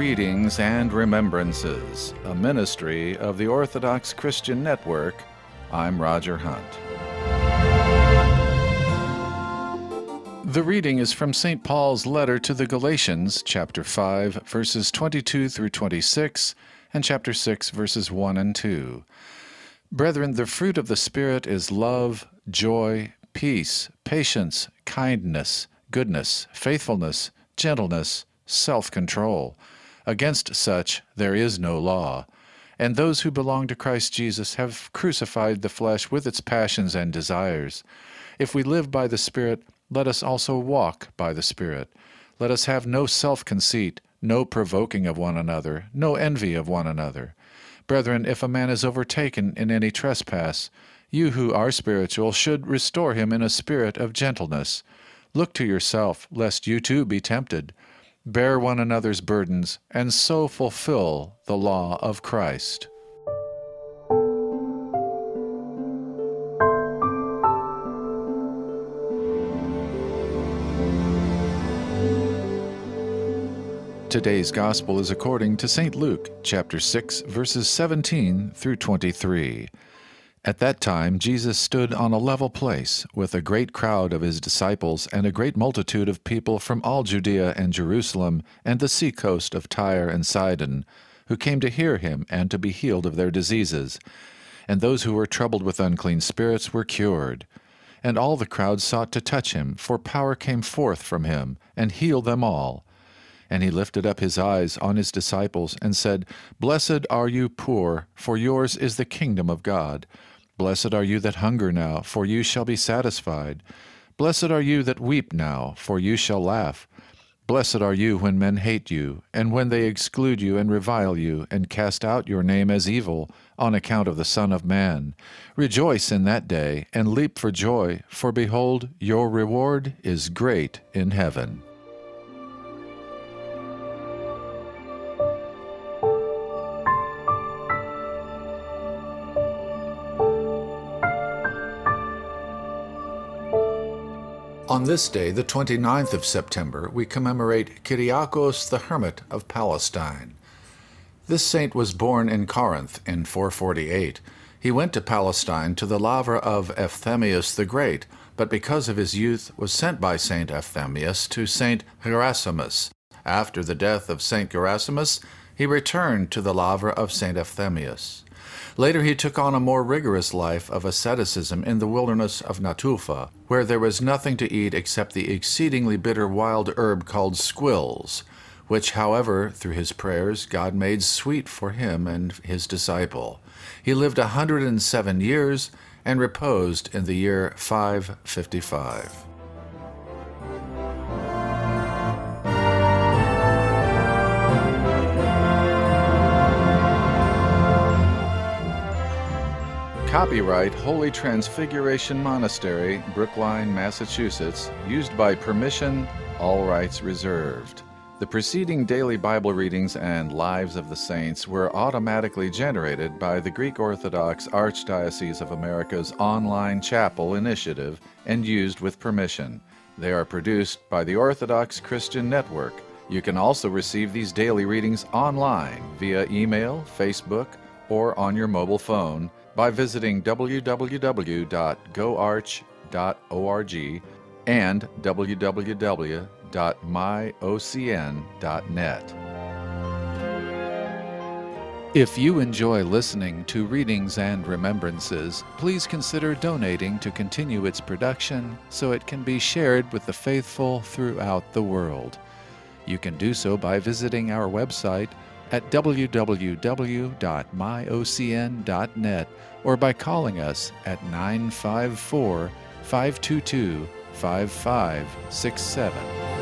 Readings and Remembrances, a ministry of the Orthodox Christian Network. I'm Roger Hunt. The reading is from St. Paul's letter to the Galatians, chapter 5, verses 22 through 26, and chapter 6, verses 1 and 2. Brethren, the fruit of the Spirit is love, joy, peace, patience, kindness, goodness, faithfulness, gentleness, self-control. Against such there is no law. And those who belong to Christ Jesus have crucified the flesh with its passions and desires. If we live by the Spirit, let us also walk by the Spirit. Let us have no self-conceit, no provoking of one another, no envy of one another. Brethren, if a man is overtaken in any trespass, you who are spiritual should restore him in a spirit of gentleness. Look to yourself, lest you too be tempted. Bear one another's burdens, and so fulfill the law of Christ. Today's Gospel is according to St. Luke, chapter 6, verses 17 through 23. At that time Jesus stood on a level place, with a great crowd of his disciples and a great multitude of people from all Judea and Jerusalem and the seacoast of Tyre and Sidon, who came to hear him and to be healed of their diseases. And those who were troubled with unclean spirits were cured. And all the crowd sought to touch him, for power came forth from him, and healed them all. And he lifted up his eyes on his disciples and said, Blessed are you poor, for yours is the kingdom of God. Blessed are you that hunger now, for you shall be satisfied. Blessed are you that weep now, for you shall laugh. Blessed are you when men hate you, and when they exclude you and revile you, and cast out your name as evil, on account of the Son of Man. Rejoice in that day, and leap for joy, for behold, your reward is great in heaven. On this day, the 29th of September, we commemorate Kyriakos the Hermit of Palestine. This saint was born in Corinth in 448. He went to Palestine to the Lavra of Ephthemius the Great, but because of his youth was sent by Saint Ephthemius to Saint Gerasemus. After the death of Saint Gerasemus, he returned to the Lavra of Saint Ephthemius. Later he took on a more rigorous life of asceticism in the wilderness of Natulfa, where there was nothing to eat except the exceedingly bitter wild herb called squills, which, however, through his prayers, God made sweet for him and his disciple. He lived 107 years and reposed in the year 555. Copyright Holy Transfiguration Monastery, Brookline, Massachusetts, used by permission, all rights reserved. The preceding daily Bible readings and Lives of the Saints were automatically generated by the Greek Orthodox Archdiocese of America's online chapel initiative and used with permission. They are produced by the Orthodox Christian Network. You can also receive these daily readings online via email, Facebook, or on your mobile phone by visiting www.goarch.org and www.myocn.net. If you enjoy listening to Readings and Remembrances, please consider donating to continue its production so it can be shared with the faithful throughout the world. You can do so by visiting our website at www.myocn.net or by calling us at 954-522-5567.